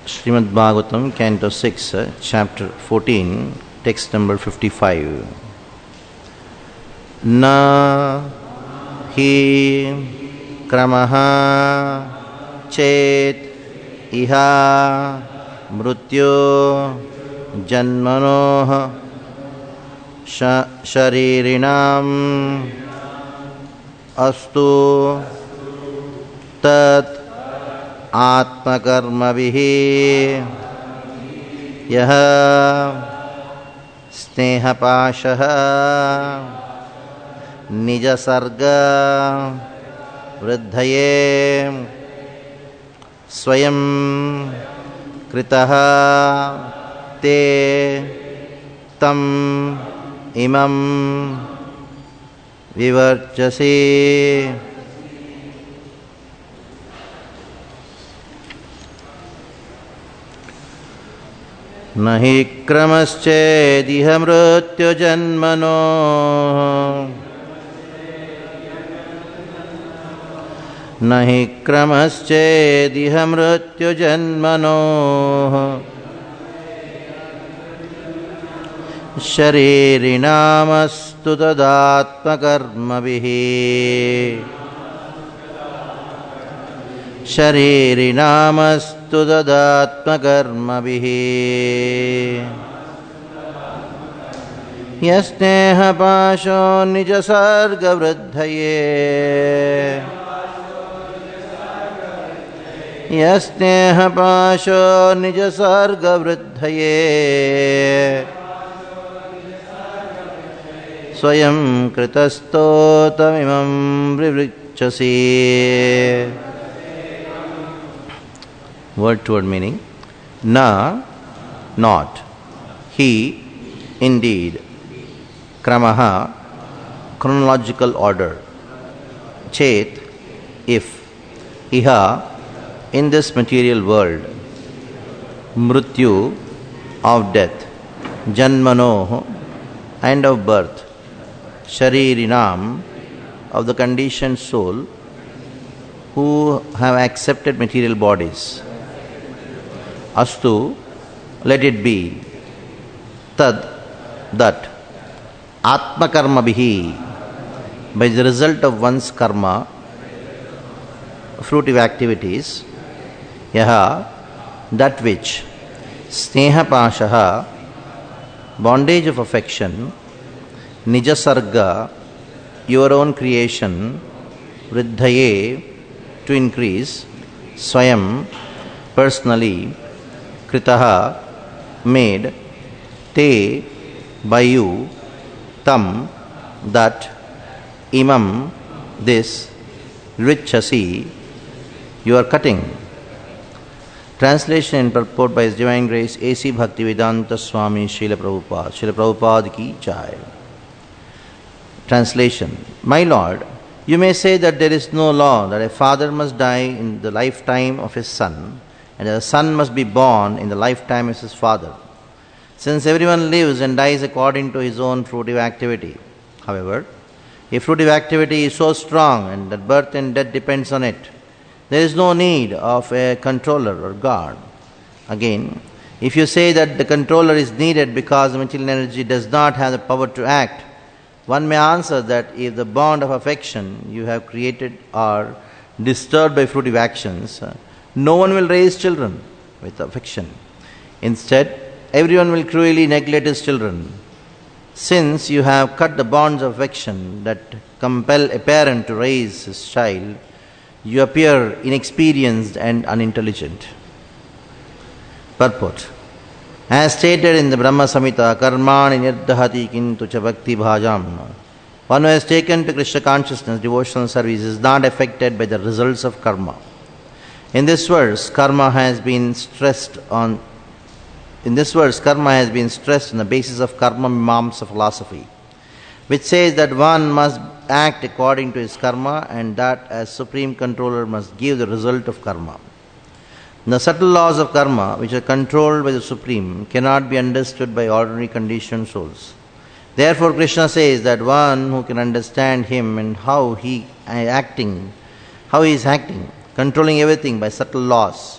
Srimad Bhagavatam, Canto 6, Chapter 14, text number 55. Na hi kramaha chet iha mrutyo janmanoh sharirinam astu tat आत्मकर्मभिः यः स्नेहपाशः निजसर्ग वृद्धये स्वयं कृतः ते तं इमं विवर्चसे. न हि क्रमश्चेदिह मृत्युजन्मनो न हि क्रमश्चेदिह मृत्युजन्मनो शरीरिणामस्तु तदात्मकर्मभिः शरीरिणामस्तु तदात्मकर्मभिः यस्नेहपाशो निजसर्गवृद्धये यस्नेहपाशो निजसर्गवृद्धये स्वयं कृतस्तोतमिमं विवृच्छसि. Word to word meaning. Na, not. He, indeed. Kramaha, chronological order. Chet, if. Iha, in this material world. Mrityu, of death. Janmanoh, and of birth. Sharirinam, of the conditioned soul who have accepted material bodies. Astu, let it be. Tad, that. Atma karma bihi, by the result of one's karma, fruitive activities. Yaha, that which. Sneha pashaha, bondage of affection. Nijasarga, your own creation. Vriddhaye, to increase. Swayam, personally. Kritaha, made. Te, by you. Tam, that. Imam, this. Richasi, you are cutting. Translation and purport by His Divine Grace A.C. Bhaktivedanta Swami Srila Prabhupada. Srila Prabhupada ki jai. Translation. My Lord, you may say that there is no law that a father must die in the lifetime of his son, and that a son must be born in the lifetime of his father, since everyone lives and dies according to his own fruitive activity. However, if fruitive activity is so strong and that birth and death depends on it, there is no need of a controller or guard. Again, if you say that the controller is needed because the material energy does not have the power to act, one may answer that if the bond of affection you have created are disturbed by fruitive actions, no one will raise children with affection. Instead, everyone will cruelly neglect his children. Since you have cut the bonds of affection that compel a parent to raise his child, you appear inexperienced and unintelligent. Purport. As stated in the Brahma Samhita, Karmani nirdhati kintu cha bhakti bhajam. One who has taken to Krishna consciousness, devotional service, is not affected by the results of karma. In this verse, karma has been stressed on the basis of karma mimamsa philosophy, which says that one must act according to his karma and that as supreme controller must give the result of karma. The subtle laws of karma, which are controlled by the Supreme, cannot be understood by ordinary conditioned souls. Therefore, Krishna says that one who can understand him and how he is acting, controlling everything by subtle laws,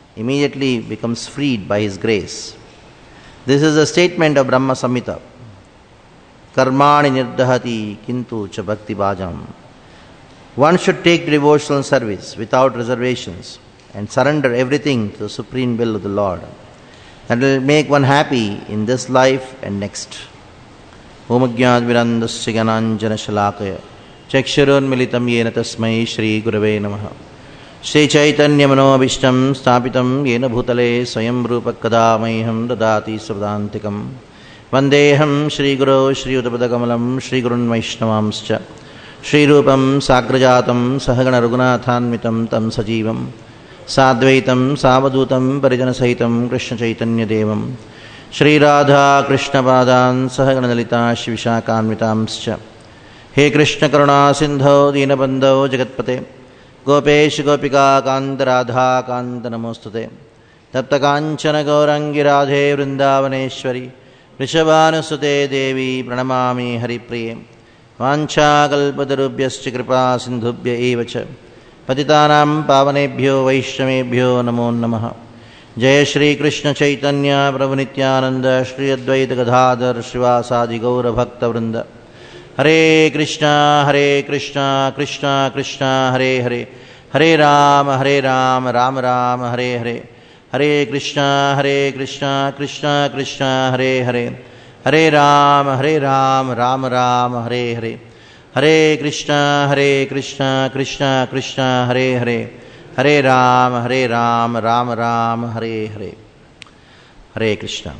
immediately becomes freed by his grace. This is a statement of Brahma Samhita. Karmani nirdahati kintu cha bhakti bhajam. One should take devotional service without reservations and surrender everything to the supreme will of the Lord. That will make one happy in this life and next. Om Ajnat Virandasya Gananjana Shalakaya Chakshurun Militam Yena Tasmai Shri Gurave Namaha. Shri Chaitanya Manobhishtam Stapitam Yena Bhutale Swayam Rupa Kadamaiham Dadati Savdantikam Vandeham Shri Guru Shri Udapadakamalam Shri Gurun Vaishnavamscha Shri Rupam Sagrajatam Sahagana Raghunathanmitam Tam Sajivam Sadvaitam Savadutam Parijana Sahitam Krishna Chaitanya Devam Shri Radha Krishna Padan Sahagana Dalita Shivishakaanvitamscha. He Krishna Karuna Sindho Dinabandho Jagatpate Gopesh Gopika Kanta Radha Kanta Namostute Tapta Kanchana Gaurangi Radhe Vrindavaneshwari Rishabhanusute Devi Pranamami Haripriye Vancha Kalpatarubhyascha Kripa Sindhubhya Evacha Patitanam Pavanebhyo Vaishnavebhyo Namo Namaha. Jai Shri Krishna Chaitanya Prabhu Nityananda Shri Advaita Gadadhar Srivasadi Gaura Bhakta Vrinda. Hare Krishna Krishna Krishna Hare Hare Hare Rama Rama Rama Hare Hare Hare Krishna Krishna Krishna Hare Hare Hare Rama Rama Rama Hare Hare Hare Krishna Krishna Krishna Hare Hare Hare Rama Rama Rama Hare Hare. Hare Krishna.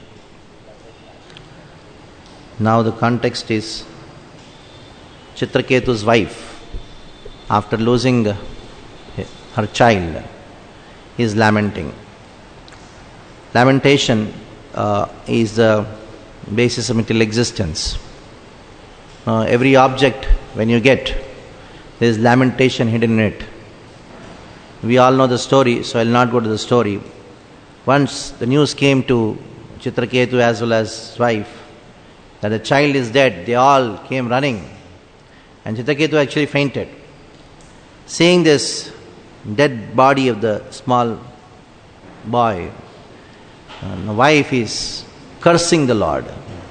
Now the context is Chitraketu's wife, after losing her child, is lamenting. Lamentation is the basis of material existence. Every object, when you get, there is lamentation hidden in it. We all know the story, so I will not go to the story. Once the news came to Chitraketu as well as his wife that the child is dead, they all came running. And Chitraketu actually fainted. Seeing this dead body of the small boy, the wife is cursing the Lord.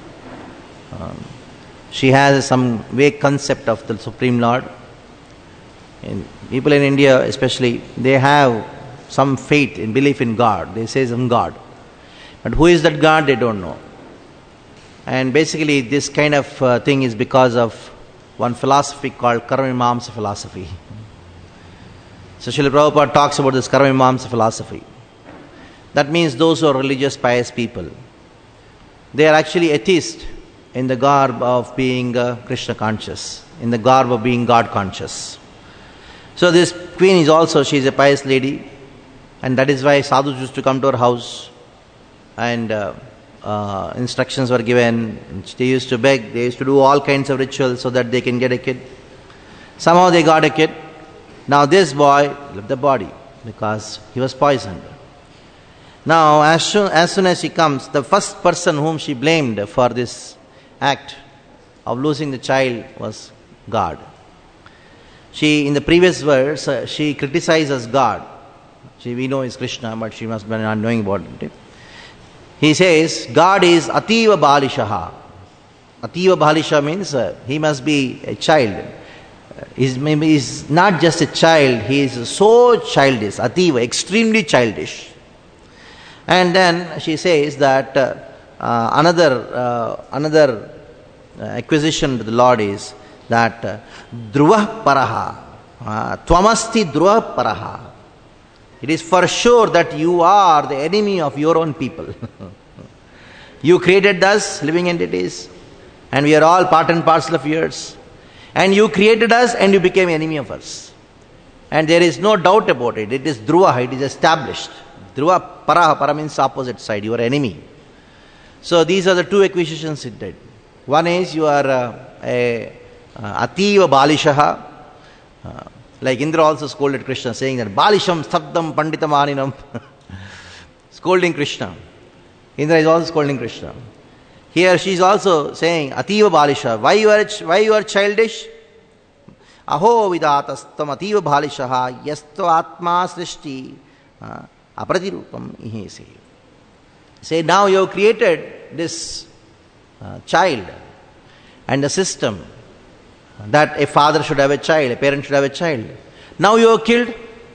She has some vague concept of the Supreme Lord. And people in India especially, they have some faith in belief in God. They say some God. But who is that God, they don't know. And basically this kind of thing is because of one philosophy called Karma-Mimamsa philosophy. So Srila Prabhupada talks about this Karma-Mimamsa philosophy. That means those who are religious, pious people, they are actually atheists in the garb of being Krishna conscious, in the garb of being God conscious. So this queen is also, she is a pious lady, and that is why sadhus used to come to her house and instructions were given. They used to beg, they used to do all kinds of rituals so that they can get a kid. Somehow they got a kid. Now this boy left the body because he was poisoned. Now as soon as she comes, the first person whom she blamed for this act of losing the child was God. She, in the previous verse, she criticizes God. We know is Krishna, but she must be not knowing about it. He says, God is Ativa Balishaha. Ativa Balisha means he must be a child. He's not just a child, he is so childish. Ativa, extremely childish. And then she says that another acquisition to the Lord is that Dhruva Paraha, Tvamasti Dhruva Paraha. It is for sure that you are the enemy of your own people. You created us, living entities, and we are all part and parcel of yours. And you created us and you became enemy of us. And there is no doubt about it. It is Dhruva, it is established. Dhruva Paraha, Para means opposite side, you are enemy. So these are the two acquisitions it did. One is you are a Ativa Balishaha. Like Indra also scolded Krishna, saying that Balisham Sabdam Panditam Aninam. Scolding Krishna. Indra is also scolding Krishna. Here she is also saying Ativa Balisha. Why you are childish? Aho vidatastam Ativa Balishaha yasto atma srishti Apratirupam ihese. Say, now you have created this child and the system that a father should have a child, a parent should have a child. Now you have killed.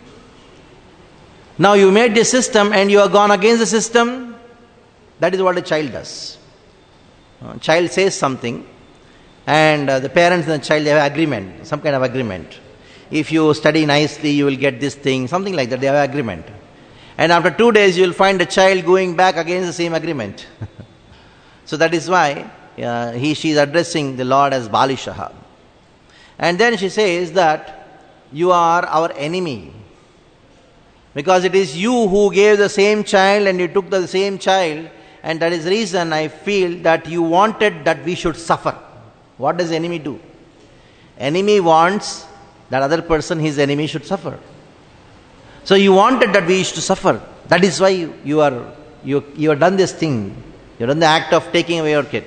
Now you made this system and you have gone against the system. That is what a child does. Child says something and the parents and the child, they have agreement, some kind of agreement. If you study nicely, you will get this thing, something like that, they have agreement. And after 2 days, you will find the child going back against the same agreement. So that is why she is addressing the Lord as Balishaha. And then she says that you are our enemy. Because it is you who gave the same child and you took the same child, and that is the reason I feel that you wanted that we should suffer. What does enemy do? Enemy wants that other person, his enemy, should suffer. So you wanted that we should suffer. That is why you have done this thing. You have done the act of taking away your kid.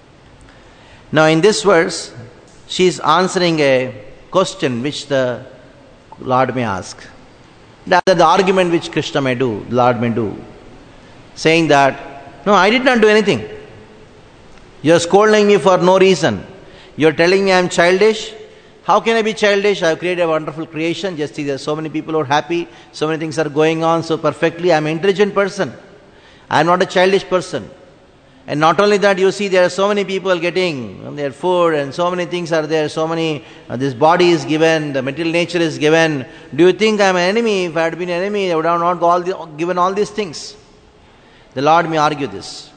Now in this verse, she is answering a question which the Lord may ask. The argument which Krishna may do, the Lord may do, saying that, no, I did not do anything. You are scolding me for no reason. You are telling me I am childish. How can I be childish? I have created a wonderful creation. Just see, there are so many people who are happy. So many things are going on so perfectly. I am an intelligent person. I am not a childish person. And not only that, you see, there are so many people getting their food and so many things are there. So many, this body is given, the material nature is given. Do you think I am an enemy? If I had been an enemy, I would have not given all these things. The Lord may argue this.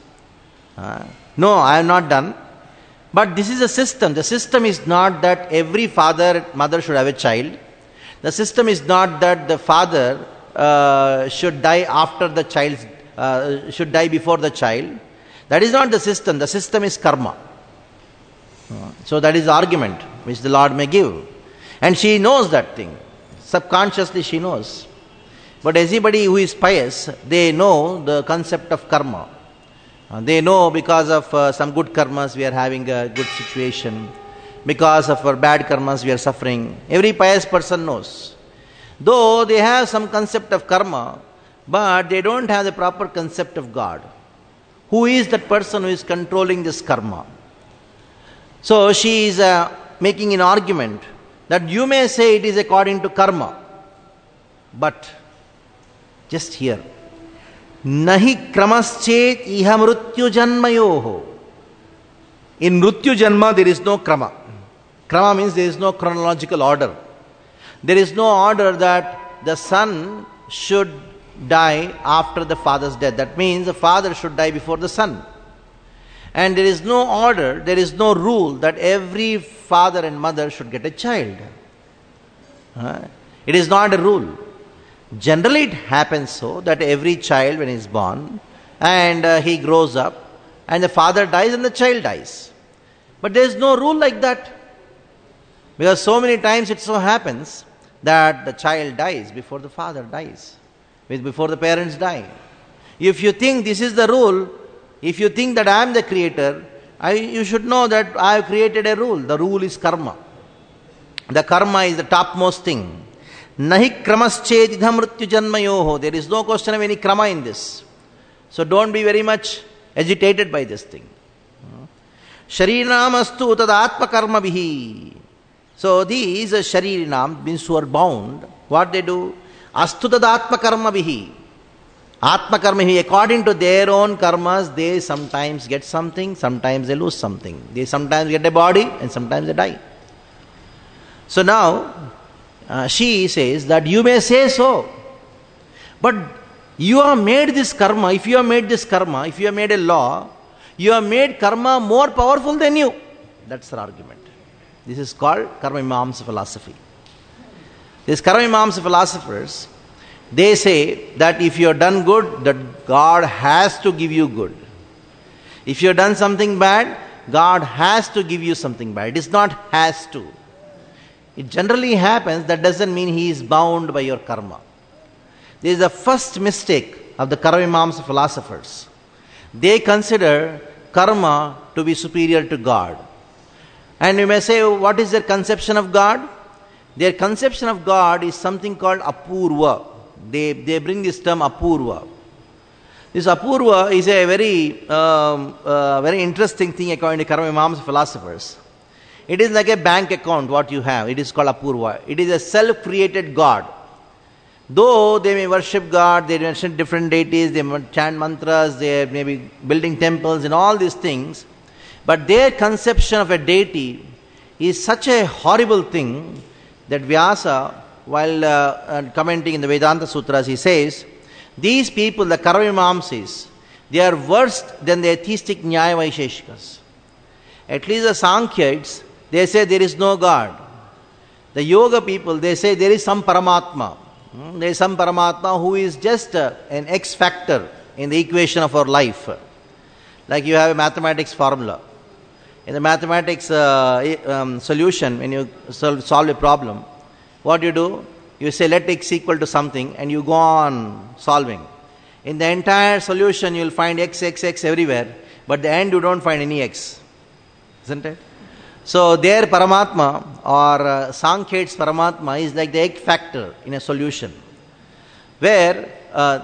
No, I have not done. But this is a system. The system is not that every father, mother should have a child. The system is not that the father should die after the child, should die before the child. That is not the system. The system is karma. So that is the argument which the Lord may give. And she knows that thing. Subconsciously she knows. But everybody who is pious, they know the concept of karma. They know because of some good karmas we are having a good situation. Because of our bad karmas we are suffering. Every pious person knows. Though they have some concept of karma, but they don't have the proper concept of God. Who is that person who is controlling this karma? So she is making an argument that you may say it is according to karma. But just here. Nahi kramaschet iha mrutyu janmayoho. In mrutyu janma there is no krama. Krama means there is no chronological order. There is no order that the son should die after the father's death. That means the father should die before the son. And there is no order, there is no rule that every father and mother should get a child. It is not a rule. Generally it happens so that every child when he is born and he grows up and the father dies and the child dies. But there is no rule like that. Because so many times it so happens that the child dies before the father dies. Before the parents die. If you think this is the rule, if you think that I am the creator, you should know that I have created a rule. The rule is karma. The karma is the topmost thing. Nahi kramaschet idha mrityu janmayoho. There is no question of any krama in this. So don't be very much agitated by this thing. Sharinam astu tadatma karma bihi. So these sharinam means who are bound. What they do? Astu tadatma karma bihi. Atma karma bihi. According to their own karmas, they sometimes get something, sometimes they lose something. They sometimes get a body and sometimes they die. So now, she says that you may say so. But you have made this karma, if you have made this karma, if you have made a law, you have made karma more powerful than you. That's her argument. This is called Karma Mimamsa philosophy. These Karma Mimamsa philosophers, they say that if you have done good, that God has to give you good. If you have done something bad, God has to give you something bad. It is not has to. It generally happens, that doesn't mean he is bound by your karma. This is the first mistake of the Karma Mimamsa philosophers. They consider karma to be superior to God. And you may say, what is their conception of God? Their conception of God is something called apurva. They bring this term apurva. This apurva is a very interesting thing according to Karma Mimamsa philosophers. It is like a bank account what you have. It is called apurva. It is a self-created God. Though they may worship God, they worship different deities, they chant mantras, they may be building temples and all these things, but their conception of a deity is such a horrible thing that Vyasa, while commenting in the Vedanta Sutras, he says, these people, the Karmamimamsis, they are worse than the atheistic Nyaya Vaisheshikas. At least the Sankhyaites, they say there is no God. The Yoga people, they say there is some Paramatma. There is some Paramatma who is just an X factor in the equation of our life. Like you have a mathematics formula. In the mathematics solution, when you solve a problem, what do? You say let x equal to something and you go on solving. In the entire solution you will find x everywhere, but at the end you don't find any x. Isn't it? So their Paramatma or Sankhyaites Paramatma is like the egg factor in a solution. Where,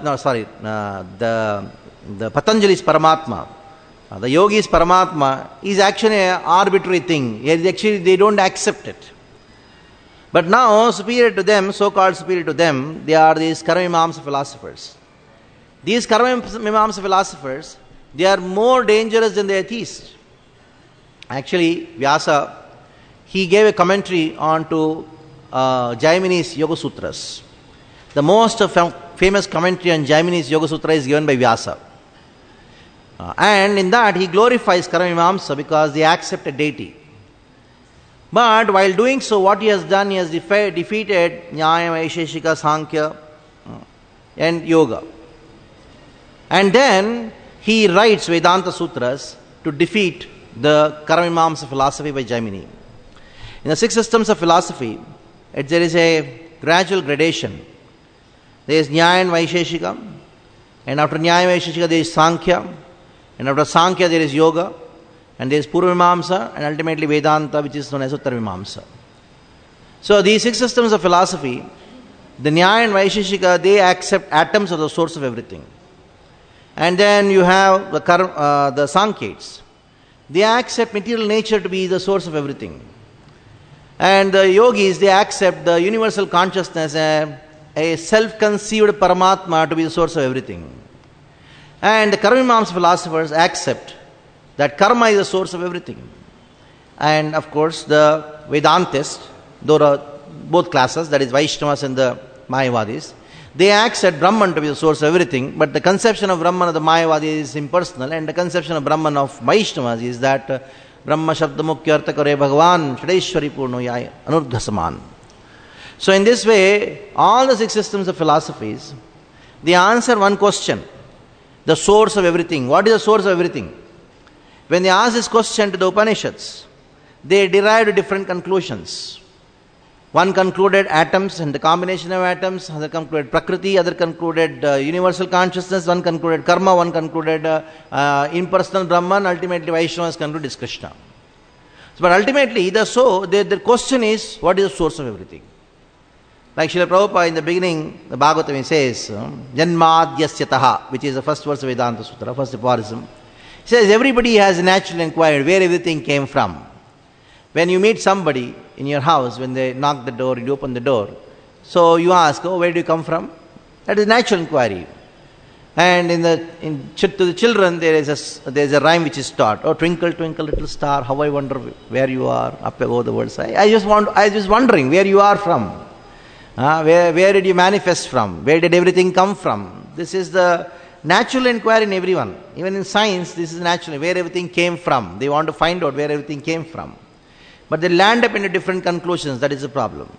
the Patanjali's Paramatma, the Yogi's Paramatma is actually an arbitrary thing. Actually they don't accept it. But now, superior to them, so-called superior to them, they are these Karmamimamsa philosophers. These Karmamimamsa philosophers, they are more dangerous than the atheists. Actually, Vyasa, he gave a commentary on to Jaimini's Yoga Sutras. The most famous commentary on Jaimini's Yoga Sutra is given by Vyasa. And in that, he glorifies Karmamimamsa because they accept a deity. But while doing so, what he has done, he has defeated Nyaya, Vaisheshika, Sankhya and Yoga. And then he writes Vedanta Sutras to defeat the Karmamimamsa philosophy by Jaimini. In the 6 systems of philosophy, there is a gradual gradation. There is Nyaya and Vaisheshika, and after Nyaya and Vaisheshika there is Sankhya, and after Sankhya there is Yoga, and there is Purvamimamsa, and ultimately Vedanta, which is known as Uttarvimamsa. So these 6 systems of philosophy, the Nyaya and Vaisheshika, they accept atoms as the source of everything. And then you have the Sankhyates. They accept material nature to be the source of everything. And the Yogis, they accept the universal consciousness, a self-conceived Paramatma to be the source of everything. And the Karmamimamsa philosophers accept that karma is the source of everything. And of course, the Vedantists, both classes, that is Vaishnavas and the Mayavadis, they accept Brahman to be the source of everything, but the conception of Brahman of the Mayavadis is impersonal, and the conception of Brahman of Vaishnavas is that Brahma Shabda Mukhya Artha Kare Bhagavan Shadeshwari Purno Yai Anurdha Saman. So in this way, all the 6 systems of philosophies, they answer one question: the source of everything. What is the source of everything? When they ask this question to the Upanishads, they derived different conclusions. One concluded atoms and the combination of atoms, other concluded Prakriti, other concluded universal consciousness, one concluded karma, one concluded impersonal Brahman, ultimately Vaishnavas concluded Krishna. But ultimately, the question is, what is the source of everything? Like Srila Prabhupada in the beginning, the Bhagavatam, he says, Janmadyasyataha, which is the first verse of Vedanta Sutra, first aphorism. He says, everybody has a natural inquiry where everything came from. When you meet somebody in your house, when they knock the door, you open the door, so you ask, where do you come from? That is natural inquiry. And to the children, there is a rhyme which is taught. Oh, twinkle, twinkle, little star, how I wonder where you are, up above the world side. I was wondering where you are from. Where did you manifest from? Where did everything come from? This is the natural inquiry in everyone. Even in science, this is natural, where everything came from. They want to find out where everything came from. But they land up into different conclusions. That is the problem.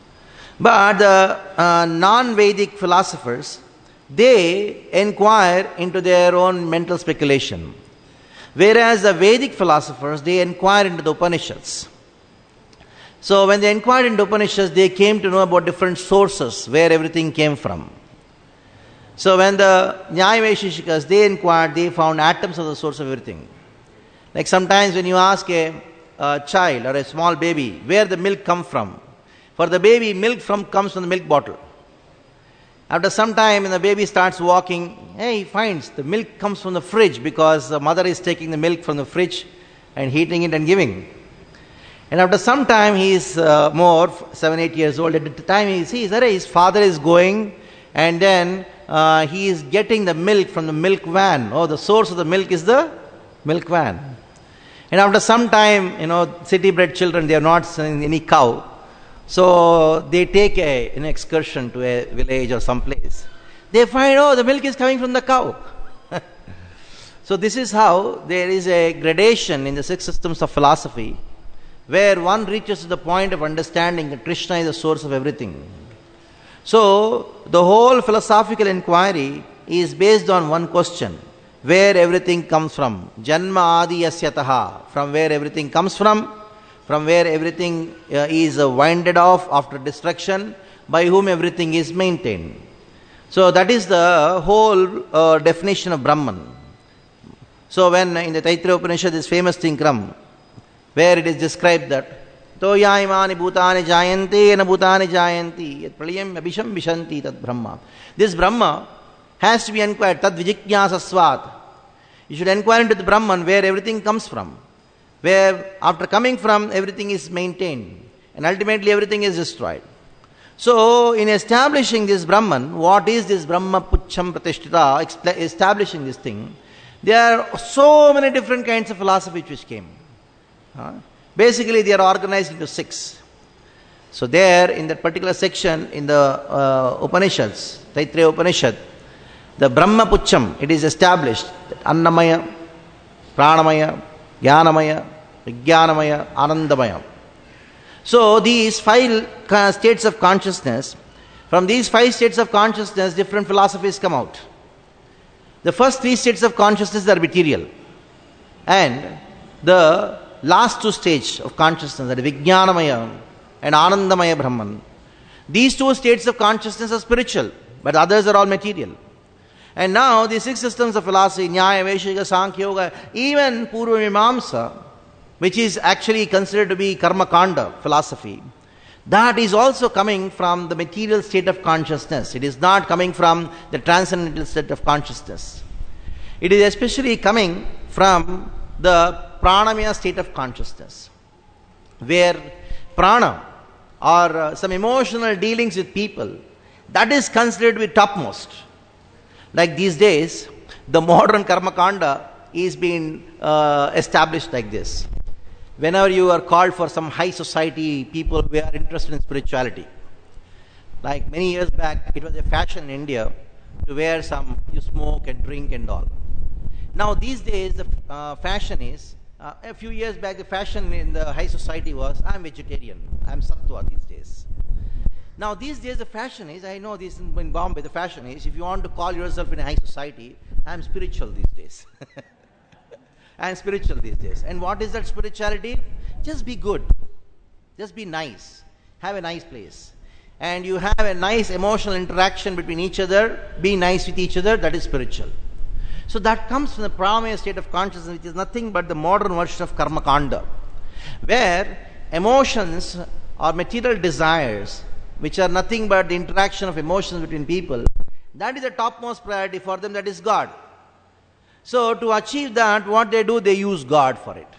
But the non-Vedic philosophers, they inquire into their own mental speculation. Whereas the Vedic philosophers, they inquire into the Upanishads. So when they inquired into Upanishads, they came to know about different sources, where everything came from. So when the Nyaya Vaisheshikas, they inquired, they found atoms as the source of everything. Like sometimes when you ask a child or a small baby, where the milk comes from? For the baby, milk comes from the milk bottle. After some time, when the baby starts walking, he finds the milk comes from the fridge because the mother is taking the milk from the fridge and heating it and giving. And after some time, he is 7, 8 years old. At the time he sees that his father is going and then he is getting the milk from the milk van. Oh, the source of the milk is the milk van. And after some time, city-bred children, they are not seeing any cow. So they take an excursion to a village or some place. They find, the milk is coming from the cow. So this is how there is a gradation in the 6 systems of philosophy, where one reaches to the point of understanding that Krishna is the source of everything. So the whole philosophical inquiry is based on one question: where everything comes from. Janma adi yasyataha, from where everything comes from where everything is winded off after destruction, by whom everything is maintained. So that is the whole definition of Brahman. So when in the Taittiriya Upanishad this famous thing comes, where it is described that Toya imani bhutani jayanti ena bhutani jayanti yat pralayam abhisham vishanti tat Brahma. This Brahma has to be inquired, tad vijiknyasasvat. You should inquire into the Brahman, where everything comes from, where after coming from everything is maintained and ultimately everything is destroyed. So in establishing this Brahman, what is this Brahma Pucham Pratishtita, establishing this thing, there are so many different kinds of philosophy which came. Basically they are organized into 6. So there in that particular section in the Upanishads, Taittiriya Upanishad, the Brahma Pucham, it is established that Annamaya, Pranamaya, Jnanamaya, Vijnanamaya, Anandamaya. So these 5 states of consciousness, from these 5 states of consciousness, different philosophies come out. The first 3 states of consciousness are material. And the last 2 states of consciousness, that is Vijnanamaya and Anandamaya Brahman, these 2 states of consciousness are spiritual, but others are all material. And now the 6 systems of philosophy, Nyaya, Vaisheshika, Sankhya, Yoga, even Purva Mimamsa, which is actually considered to be Karma Kanda philosophy, that is also coming from the material state of consciousness. It is not coming from the transcendental state of consciousness. It is especially coming from the pranamaya state of consciousness, where prana or some emotional dealings with people, that is considered to be topmost. Like these days, the modern karma kanda is being established like this. Whenever you are called for some high society people who are interested in spirituality, like many years back, it was a fashion in India to wear you smoke and drink and all. Now these days the fashion is, a few years back the fashion in the high society was, I am vegetarian, I am sattva these days. Now these days the fashion is, I know this in Bombay, the fashion is, if you want to call yourself in a high society, I am spiritual these days. I am spiritual these days. And what is that spirituality? Just be good. Just be nice. Have a nice place. And you have a nice emotional interaction between each other. Be nice with each other. That is spiritual. So that comes from the pranamaya state of consciousness, which is nothing but the modern version of karma kanda, where emotions or material desires, which are nothing but the interaction of emotions between people, that is the topmost priority for them. That is God. So to achieve that, what they do, they use God for it.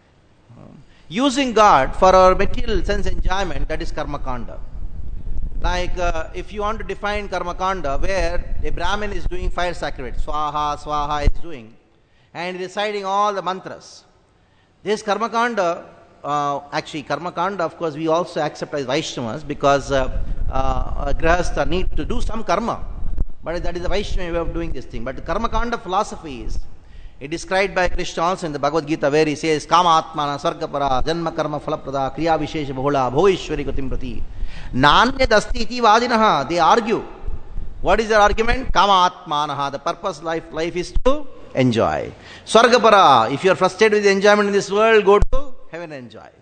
Using God for our material sense enjoyment, that is karma kanda. Like if you want to define karma kanda, where a Brahmin is doing fire sacrifice, swaha, swaha is doing, and reciting all the mantras. This karma kanda, actually karma kanda, of course, we also accept as Vaishnavas, because grahastha need to do some karma. But that is the Vaishnava way of doing this thing. But the karma kanda philosophy is, it is described by Krishna also in the Bhagavad Gita, where he says, Kama atmana sargapara janma karma phalaprada kriya vishesha bahula bhoishwari gatim prati nanyad asti iti vadinaha. They argue. What is their argument? Kama atmanaha. The purpose of life is to enjoy. Sargapara. If you are frustrated with the enjoyment in this world, go to heaven and enjoy.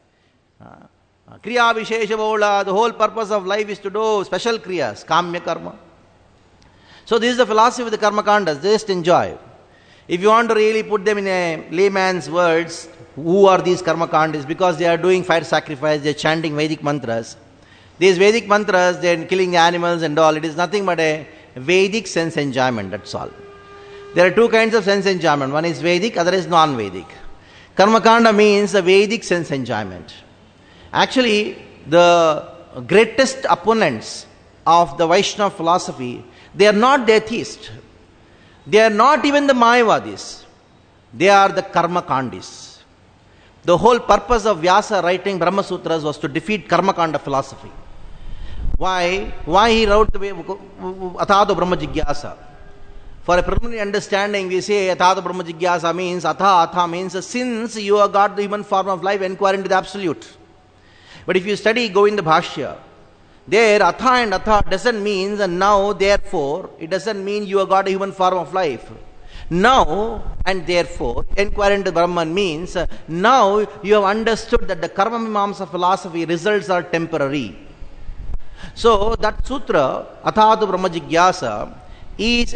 Kriya vishesha bahula. The whole purpose of life is to do special kriyas, kamya karma. So this is the philosophy of the karma kandas. Just enjoy. If you want to really put them in a layman's words, who are these karma kandas? Because they are doing fire sacrifice, they are chanting Vedic mantras. These Vedic mantras, they are killing animals and all. It is nothing but a Vedic sense enjoyment, that's all. There are two kinds of sense enjoyment. One is Vedic, other is non-Vedic. Karmakanda means the Vedic sense enjoyment. Actually, the greatest opponents of the Vaishnava philosophy, they are not the atheists. They are not even the Mayavadis. They are the Karmakandis. The whole purpose of Vyasa writing Brahma Sutras was to defeat Karmakanda philosophy. Why? Why he wrote the way Athado Brahma Jigyasa? For a preliminary understanding, we say Athado Brahma Jigyasa means Atha means since you have got the human form of life, inquire into the absolute. But if you study Govinda Bhashya, there Atha and Atha doesn't mean now, therefore. It doesn't mean you have got a human form of life. Now and therefore, inquire into Brahman means now you have understood that the Karma Mimamsa philosophy results are temporary. So that sutra, Athado Brahma Jigyasa, is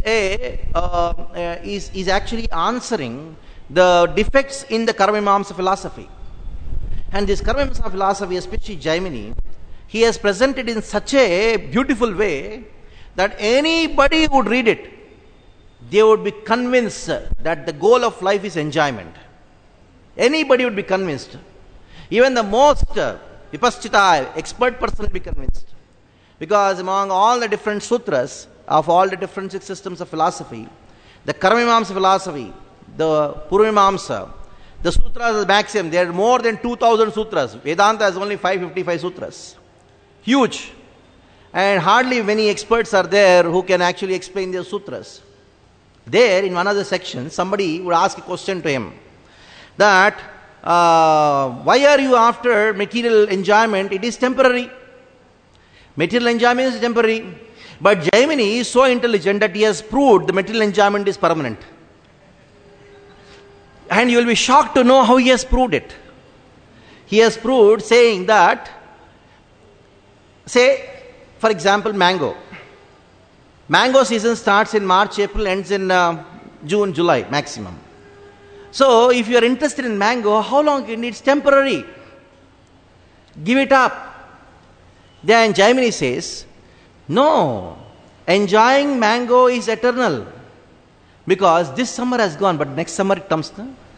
actually answering the defects in the Karma Mimamsa philosophy. And this Karma Mimamsa philosophy, especially Jaimini, he has presented in such a beautiful way that anybody would read it, they would be convinced that the goal of life is enjoyment. Anybody would be convinced. Even the most vipaschita, expert person will be convinced. Because among all the different sutras of all the different six systems of philosophy, the Karma Mimamsa philosophy, the Purva Mimamsa, the sutras is maximum. There are more than 2000 sutras. Vedanta has only 555 sutras. Huge. And hardly many experts are there who can actually explain their sutras. There, in one of the sections, somebody would ask a question to him that why are you after material enjoyment? It is temporary. Material enjoyment is temporary. But Jaimini is so intelligent that he has proved the material enjoyment is permanent. And you will be shocked to know how he has proved it. He has proved saying that, say, for example, mango. Mango season starts in March, April, ends in June, July maximum. So, if you are interested in mango, how long? It's temporary. Give it up. Then Jaimini says, no, enjoying mango is eternal. Because this summer has gone, but next summer it comes.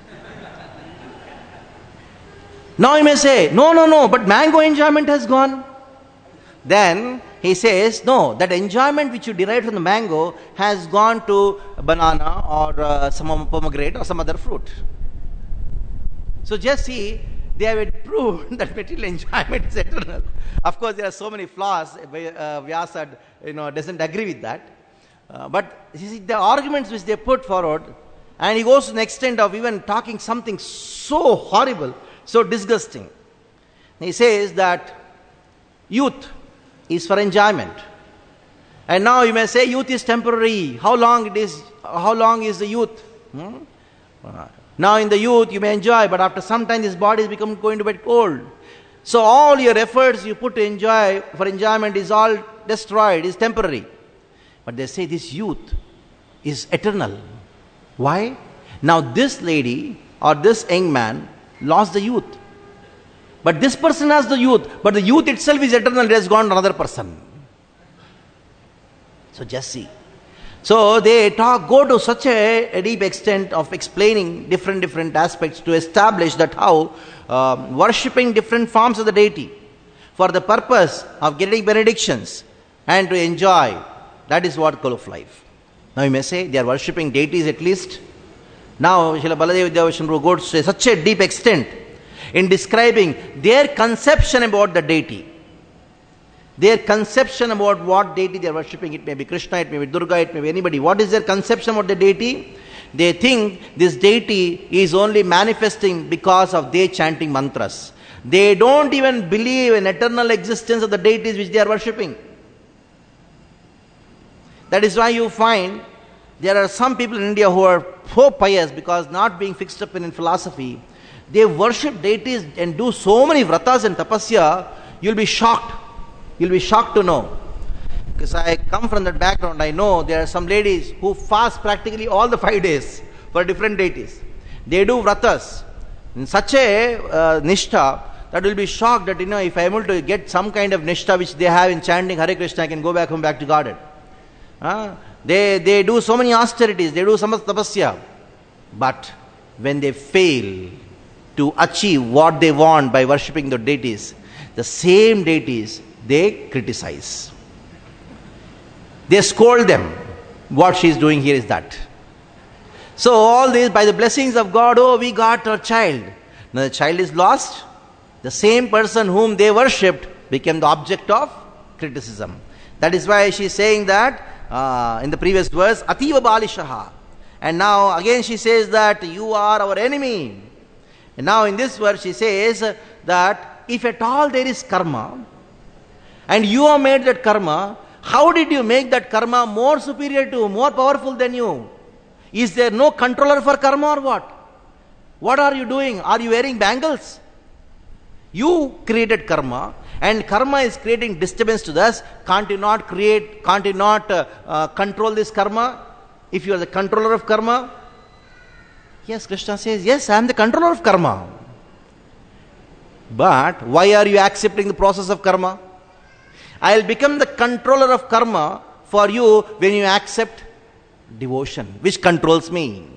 Now you may say, no, but mango enjoyment has gone. Then he says, no, that enjoyment which you derive from the mango has gone to banana or some pomegranate or some other fruit. So just see, they have proved that material enjoyment is eternal. Of course, there are so many flaws. Vyasa, doesn't agree with that. But you see, the arguments which they put forward, and he goes to the extent of even talking something so horrible, so disgusting. He says that youth is for enjoyment. And now you may say youth is temporary. How long is the youth? Now in the youth you may enjoy, but after some time this body is going to get old. So all your efforts you put to enjoy for enjoyment is all destroyed, is temporary. But they say this youth is eternal. Why? Now this lady or this young man lost the youth. But this person has the youth. But the youth itself is eternal. It has gone to another person. So just see. So they go to such a deep extent of explaining different aspects to establish that how worshipping different forms of the deity for the purpose of getting benedictions and to enjoy, that is what goal of life. Now you may say they are worshipping deities at least. Now Srila Baladev Vidyavachanru goes to such a deep extent in describing their conception about the deity. Their conception about what deity they are worshipping. It may be Krishna, it may be Durga, it may be anybody. What is their conception about the deity? They think this deity is only manifesting because of they chanting mantras. They don't even believe in eternal existence of the deities which they are worshipping. That is why you find there are some people in India who are so pious because not being fixed up in philosophy, they worship deities and do so many vratas and tapasya, you'll be shocked. You'll be shocked to know. Because I come from that background, I know there are some ladies who fast practically all the 5 days for different deities. They do vratas in such a nishtha that will be shocked that, if I am able to get some kind of nishtha which they have in chanting Hare Krishna, I can go back home back to Godhead. They do so many austerities, they do so much tapasya. But when they fail to achieve what they want by worshipping the deities, the same deities they criticize. They scold them. What she is doing here is that. So all this, by the blessings of God, oh, we got a child. Now the child is lost. The same person whom they worshipped became the object of criticism. That is why she is saying that in the previous verse, Ativa Balishaha. And now again she says that you are our enemy. And now in this verse she says that if at all there is karma, and you have made that karma, how did you make that karma more superior to, more powerful than you? Is there no controller for karma or what? What are you doing? Are you wearing bangles? You created karma, and karma is creating disturbance to us. Can't you not control this karma? If you are the controller of karma? Yes, Krishna says, yes, I am the controller of karma. But why are you accepting the process of karma? I will become the controller of karma for you when you accept devotion, which controls me.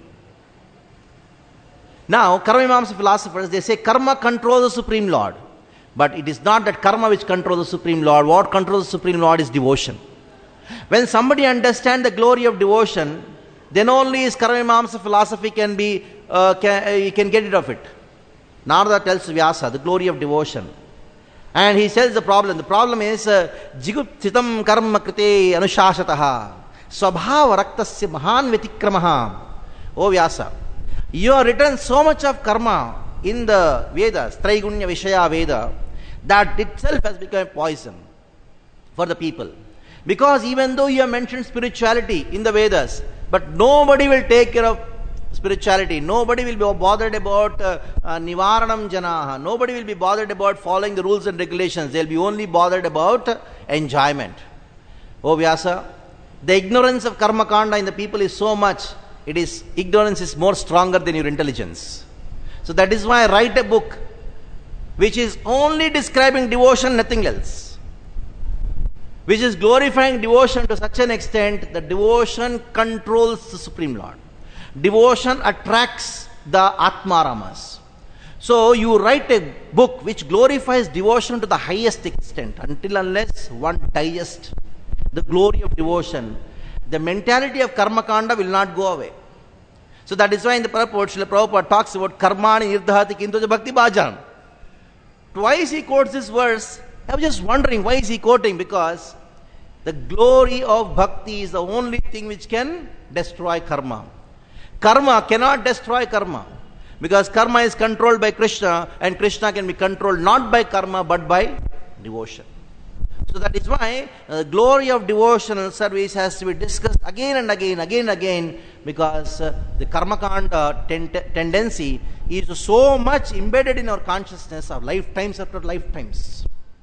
Now, Karma Mimamsa philosophers, they say karma controls the Supreme Lord. But it is not that karma which controls the Supreme Lord. What controls the Supreme Lord is devotion. When somebody understands the glory of devotion, then only his Karma Mimamsa philosophy can be, he can get rid of it. Narada tells Vyasa the glory of devotion. And he says the problem. The problem is jiguptitam karma krite anushashataha swabhava raktasya mahan vitikramaha. O Vyasa, you have written so much of karma in the Vedas, Traigunya Vishaya Veda, that itself has become poison for the people. Because even though you have mentioned spirituality in the Vedas, but nobody will take care of spirituality. Nobody will be bothered about nivaranam janaha. Nobody will be bothered about following the rules and regulations. They will be only bothered about enjoyment. Oh Vyasa, the ignorance of karma kanda in the people is so much. Ignorance is more stronger than your intelligence. So that is why I write a book which is only describing devotion, nothing else. Which is glorifying devotion to such an extent that devotion controls the Supreme Lord. Devotion attracts the Atmaramas. So you write a book which glorifies devotion to the highest extent. Until unless one digests the glory of devotion, the mentality of karma kanda will not go away. So that is why in the purport, Srila Prabhupada talks about karmani nirdhati kintu bhakti bhajan. Twice he quotes this verse. I was just wondering why is he quoting? Because the glory of bhakti is the only thing which can destroy karma. Karma cannot destroy karma. Because karma is controlled by Krishna, and Krishna can be controlled not by karma but by devotion. So that is why the glory of devotional service has to be discussed again and again, because the karma kanda tendency is so much embedded in our consciousness of lifetimes after lifetimes.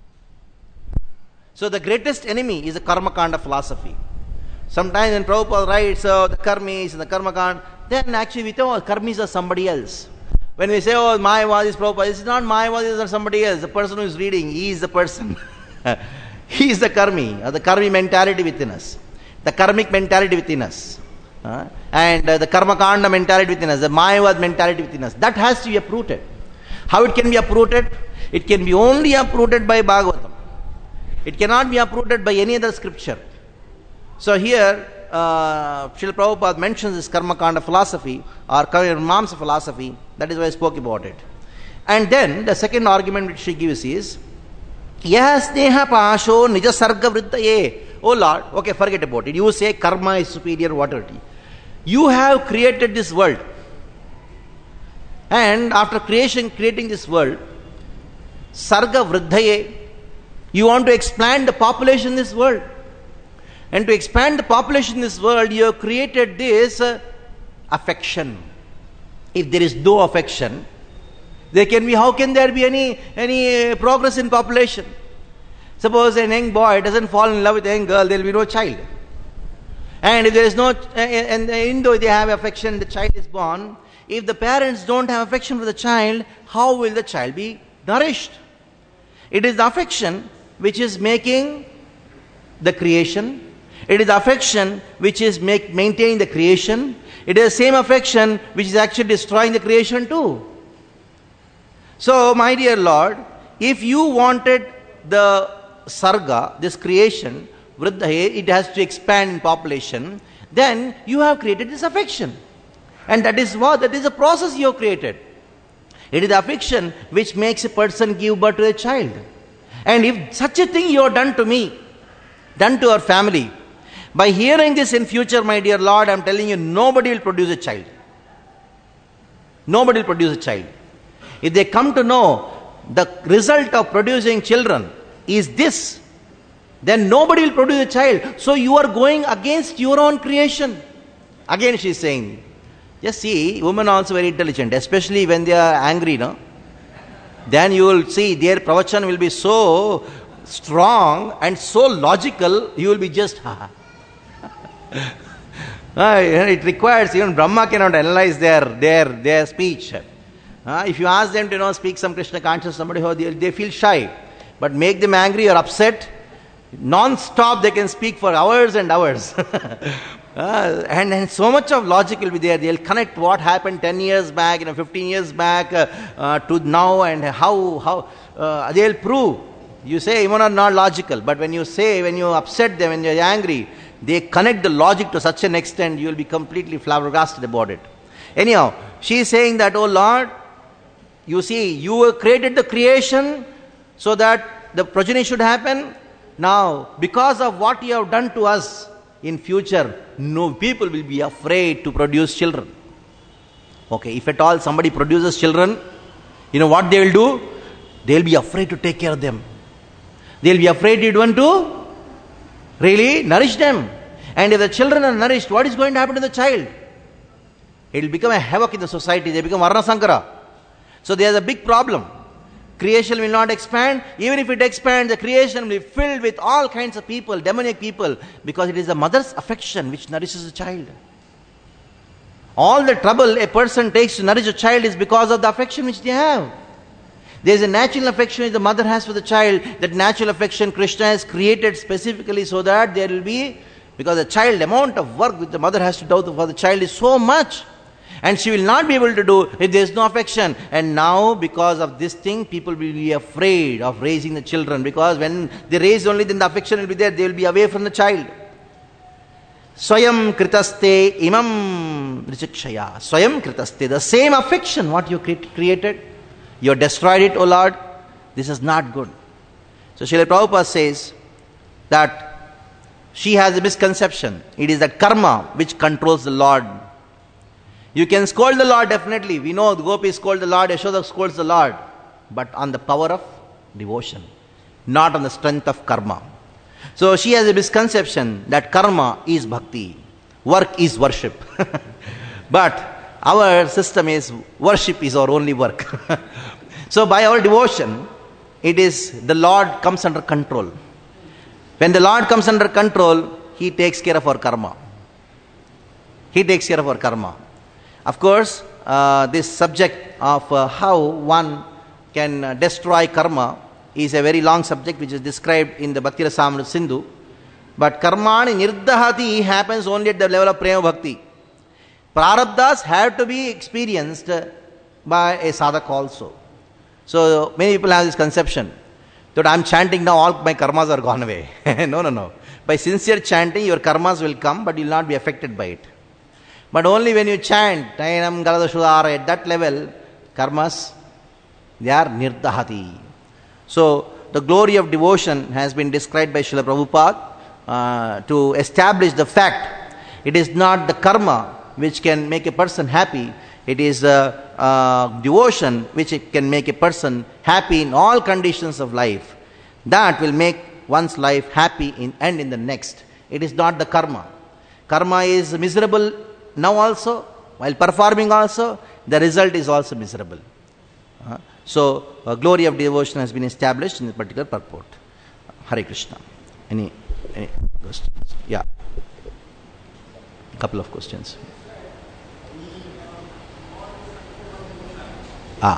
So the greatest enemy is the karma kanda philosophy. Sometimes when Prabhupada writes the karmis and the karma kanda, then actually we think karmis are somebody else. When we say, oh, Mayavadi is Prabhupada, it's not Mayavadi or somebody else. The person who is reading, he is the person. He is the karmi, or the karmi mentality within us. The karmic mentality within us. And the karma kanda mentality within us, the Mayavad mentality within us. That has to be uprooted. How it can be uprooted? It can be only uprooted by Bhagavatam. It cannot be uprooted by any other scripture. So here, Srila Prabhupada mentions this karma kanda philosophy or karma mimamsa philosophy. That is why I spoke about it. And then the second argument which she gives is, Yas neha pasho nija sarga vrittaye. Oh Lord, okay, forget about it. You say karma is superior, whatever. You have created this world. And after creating this world, sarga vrittaye, you want to expand the population in this world. And to expand the population in this world, you have created this affection. If there is no affection, how can there be any progress in population? Suppose a young boy doesn't fall in love with a young girl, there will be no child. And if there is no, and even though they have affection, the child is born. If the parents don't have affection for the child, how will the child be nourished? It is the affection which is making the creation. It is affection which is maintaining the creation. It is the same affection which is actually destroying the creation too. So, my dear Lord, if you wanted the sarga, this creation, vriddhaye, it has to expand in population, then you have created this affection. And that is what? That is a process you have created. It is the affection which makes a person give birth to a child. And if such a thing you have done to me, done to our family, by hearing this in future, my dear Lord, I am telling you, nobody will produce a child. Nobody will produce a child. If they come to know the result of producing children is this, then nobody will produce a child. So you are going against your own creation. Again she is saying, just see, women are also very intelligent, especially when they are angry, no? Then you will see their pravachan will be so strong and so logical, you will be just, it requires, even Brahma cannot analyze their speech. If you ask them to speak some Krishna conscious, somebody they feel shy. But make them angry or upset, non-stop they can speak for hours and hours. And so much of logic will be there. They'll connect what happened 10 years back, 15 years back to now, and how they'll prove. You say even are not logical, but when you upset them, when you're angry, they connect the logic to such an extent, you will be completely flabbergasted about it. Anyhow, she is saying that, oh Lord, you see, you created the creation so that the progeny should happen. Now, because of what you have done to us, in future, no people will be afraid to produce children. Okay, if at all somebody produces children, you know what they will do? They will be afraid to take care of them. They will be afraid even to really nourish them. And if the children are nourished, what is going to happen to the child? It will become a havoc in the society. They become Varna Sankara. So there is a big problem. Creation will not expand. Even if it expands, the creation will be filled with all kinds of people, demonic people, because it is the mother's affection which nourishes the child. All the trouble a person takes to nourish a child is because of the affection which they have. There is a natural affection which the mother has for the child. That natural affection Krishna has created specifically so that there will be, because the child, amount of work which the mother has to do for the child is so much. And she will not be able to do if there is no affection. And now, because of this thing, people will be afraid of raising the children. Because when they raise only, then the affection will be there. They will be away from the child. Swayam kritaste imam richikshaya. Swayam kritaste. The same affection what you created, you have destroyed it, O Lord. This is not good. So Srila Prabhupada says that she has a misconception. It is the karma which controls the Lord. You can scold the Lord, definitely. We know the gopis scold the Lord, Yashoda scolds the Lord. But on the power of devotion, not on the strength of karma. So she has a misconception that karma is bhakti, work is worship. But our system is worship is our only work. So by our devotion, it is the Lord comes under control. When the Lord comes under control, He takes care of our karma. He takes care of our karma. Of course, this subject of how one can destroy karma is a very long subject which is described in the Bhakti Rasamrita Sindhu. But karmani nirdahati happens only at the level of prema bhakti. Prarabdhas have to be experienced by a sadhak also. So many people have this conception that I am chanting now, all my karmas are gone away. No. By sincere chanting, your karmas will come, but you will not be affected by it. But only when you chant, Tainam Galadashudara, at that level, karmas, they are nirdahati. So, the glory of devotion has been described by Srila Prabhupada to establish the fact it is not the karma which can make a person happy, it is devotion which can make a person happy in all conditions of life. That will make one's life happy and in the next. It is not the karma. Karma is miserable now also, while performing also, the result is also miserable. So, glory of devotion has been established in this particular purport. Hare Krishna. Any questions? Yeah. A couple of questions. Are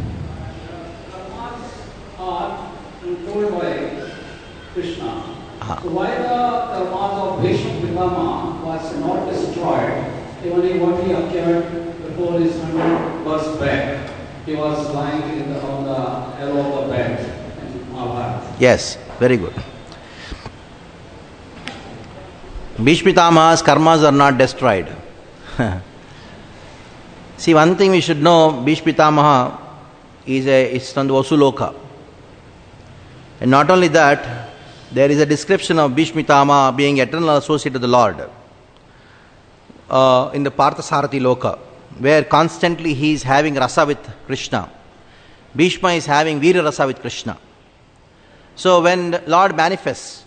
controlled by Krishna. So why the karmas of Bhishma Pitama was not destroyed, even what he occurred before his 100 births back? He was lying on the elbow of the bed in Mahabharata. Yes, very good. Bhishma Pitama's karmas are not destroyed. See, one thing we should know, Bhishma Pitamaha is from the Vasuloka. And not only that, there is a description of Bhishma Pitamaha being eternal associate of the Lord in the Parthasarathi Loka, where constantly he is having rasa with Krishna. Bhishma is having Veera rasa with Krishna. So when Lord manifests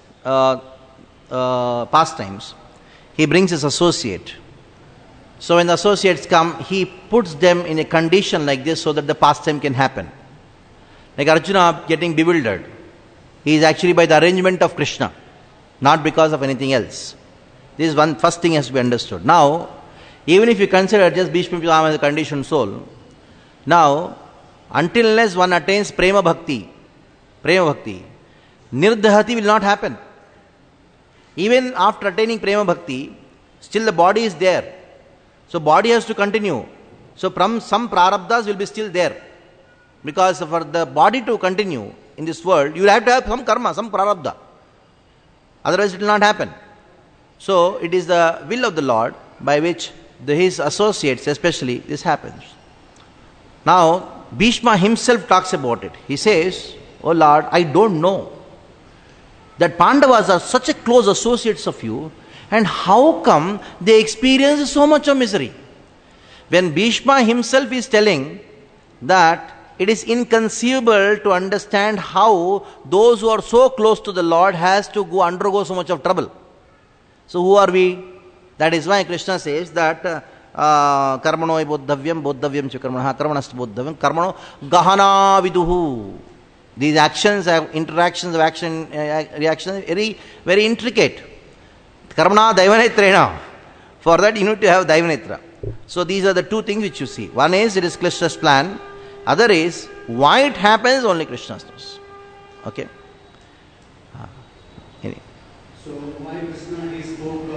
pastimes, he brings his associate. So when the associates come, he puts them in a condition like this so that the pastime can happen. Like Arjuna getting bewildered. He is actually by the arrangement of Krishna, not because of anything else. This is one first thing has to be understood. Now, even if you consider just Bhishma Pitama as a conditioned soul, now, until unless one attains prema bhakti, nirdhati will not happen. Even after attaining prema bhakti, still the body is there. So body has to continue. So from some prarabdhas will be still there. Because for the body to continue in this world, you will have to have some karma, some prarabdha. Otherwise it will not happen. So it is the will of the Lord by which his associates, especially, this happens. Now, Bhishma himself talks about it. He says, "Oh Lord, I don't know that Pandavas are such a close associates of you, and how come they experience so much of misery?" When Bhishma himself is telling that it is inconceivable to understand how those who are so close to the Lord has to undergo so much of trouble. So who are we? That is why Krishna says that karmano bodhavyam cha karmanast bodhavyam karmano gahana viduhu. These actions, interactions of action, reaction, very, very intricate. Karmana daivanetrena. For that you need to have daivanetra. So these are the two things which you see. One is it is Krishna's plan. Other is why it happens, only Krishna knows. Okay. So why Krishna he spoke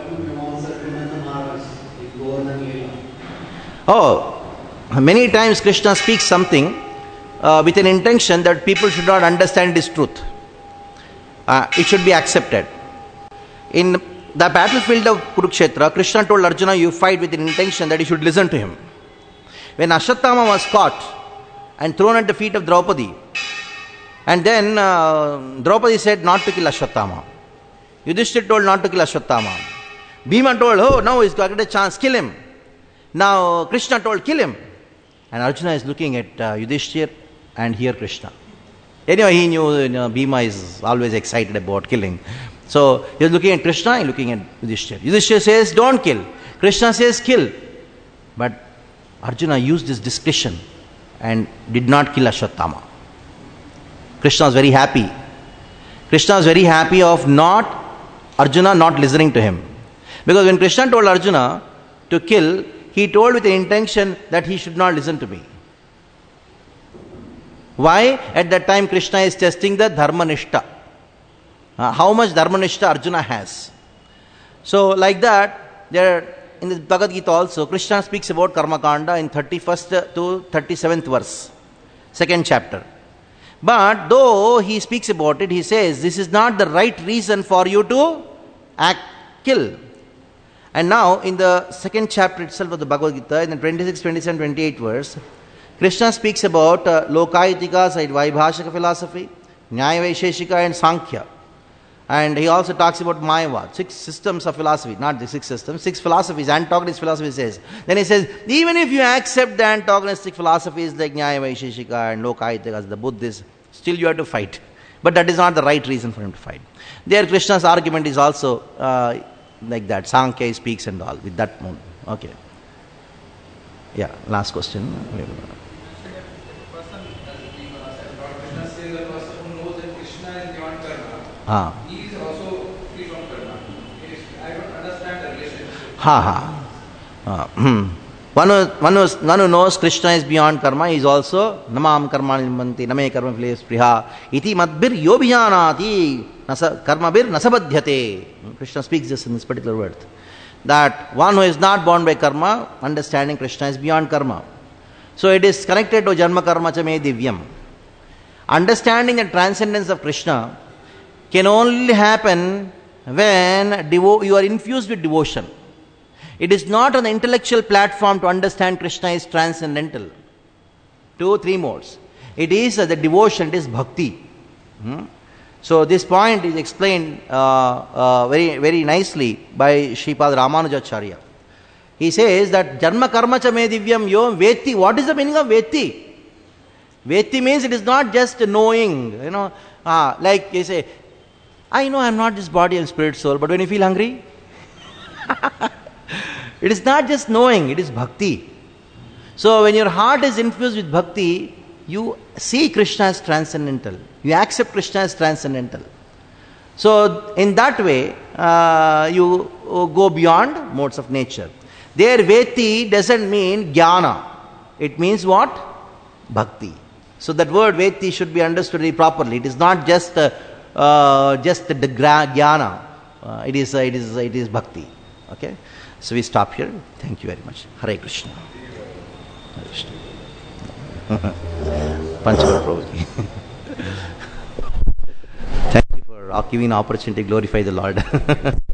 in Govardhan Leela? Oh, many times Krishna speaks something with an intention that people should not understand his truth. It should be accepted. In the battlefield of Kurukshetra, Krishna told Arjuna, you fight with an intention that he should listen to him. When Ashwatthama was caught and thrown at the feet of Draupadi, and then Draupadi said not to kill Ashwatthama. Yudhishthira told not to kill Ashwatthama. Bhima told, oh, now he's got a chance, kill him. Now Krishna told, kill him. And Arjuna is looking at Yudhishthira and here Krishna. Anyway, he knew Bhima is always excited about killing. So he was looking at Krishna and looking at Yudhishthira. Yudhishthira says, don't kill. Krishna says, kill. But Arjuna used his discretion and did not kill Ashwatthama. Krishna was very happy. Krishna was very happy of Arjuna not listening to him. Because when Krishna told Arjuna to kill, he told with the intention that he should not listen to me. Why? At that time Krishna is testing the dharmanishta. How much dharmanishta Arjuna has. So like that, in the Bhagavad Gita also, Krishna speaks about Karma Kanda in 31st to 37th verse, 2nd chapter. But though he speaks about it, he says, this is not the right reason for you to kill. And now, in the 2nd chapter itself of the Bhagavad Gita, in the 26, 27, 28 verse, Krishna speaks about Lokaitika, Vaibhashika philosophy, Nyaya Vaisheshika and Sankhya. And he also talks about Mayavad, 6 systems of philosophy, not the 6 systems, 6 philosophies, antagonist philosophy says. Then he says, even if you accept the antagonistic philosophies like Nyaya Vaisheshika and Lokaitika, the Buddhists, still you have to fight. But that is not the right reason for him to fight. There Krishna's argument is also like that. Sankhya speaks and all with that mode. Okay. Yeah, last question. He is also free from karma. I don't understand the relationship. One who knows Krishna is beyond karma is also namam karmani nimanti name karma spriha iti madbir yobhijanati karmabir nasabadhyate. Krishna speaks this in this particular word. That one who is not born by karma, understanding Krishna is beyond karma. So it is connected to Janma Karma Cha Me Divyam. Understanding the transcendence of Krishna can only happen when you are infused with devotion. It is not on the intellectual platform to understand Krishna is transcendental. 2, 3 modes. It is the devotion, it is bhakti. So this point is explained very, very nicely by Sripad Ramanujacharya. He says that Janma Karma Cha Me Divyam Yo Veti. What is the meaning of Veti? Veti means it is not just knowing, like you say, I know I am not this body and spirit soul, but when you feel hungry, it is not just knowing, it is bhakti. So when your heart is infused with bhakti, you see Krishna as transcendental. You accept Krishna as transcendental. So in that way, you go beyond modes of nature. There, Veti doesn't mean jnana. It means what? Bhakti. So that word Veti should be understood very properly. It is not just the jnana. It is bhakti. Okay. So we stop here. Thank you very much. Hare Krishna. Hare Krishna. Panchakar Prabhuji. Thank you for giving an opportunity to glorify the Lord.